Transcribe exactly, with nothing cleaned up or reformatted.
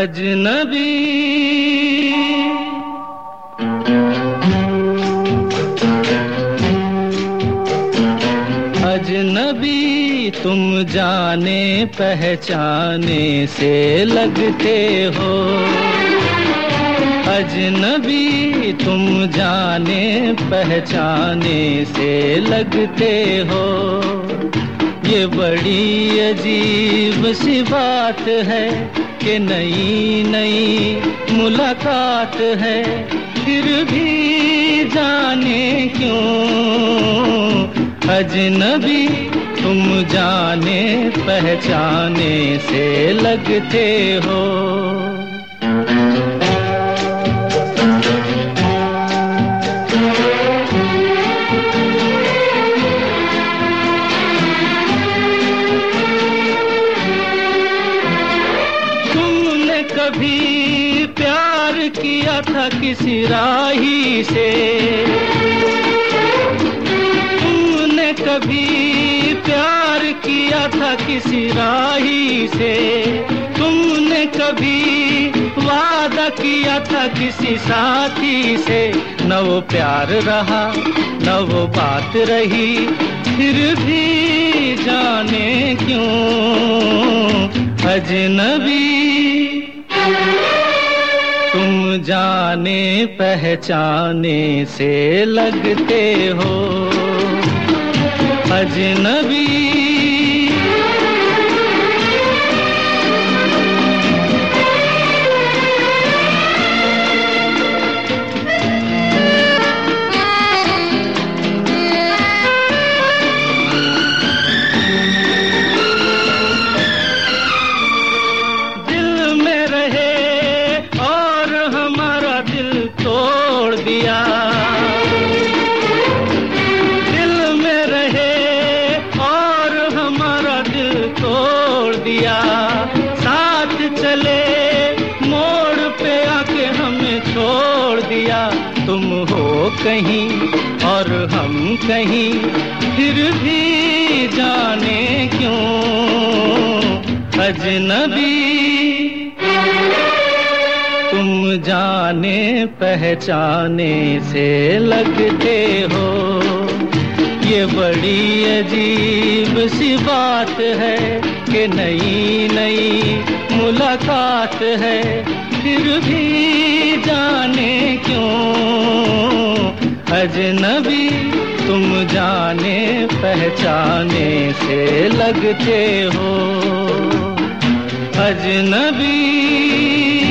अजनबी अजनबी तुम जाने पहचाने से लगते हो। अजनबी तुम जाने पहचाने से लगते हो। ये बड़ी अजीब सी बात है कि नई नई मुलाकात है, फिर भी जाने क्यों अजनबी तुम जाने पहचाने से लगते हो। कभी प्यार किया था किसी राही से, तुमने कभी प्यार किया था किसी राही से, तुमने कभी वादा किया था किसी साथी से। न वो प्यार रहा न वो बात रही, फिर भी जाने क्यों अजनबी तुम जाने पहचाने से लगते हो। अजनबी दिया, दिल में रहे और हमारा दिल तोड़ दिया। साथ चले मोड़ पे आके हमें छोड़ दिया। तुम हो कहीं और हम कहीं, फिर भी जाने क्यों अजनबी तुम जाने पहचाने से लगते हो। ये बड़ी अजीब सी बात है कि नई नई मुलाकात है, फिर भी जाने क्यों अजनबी तुम जाने पहचाने से लगते हो। अजनबी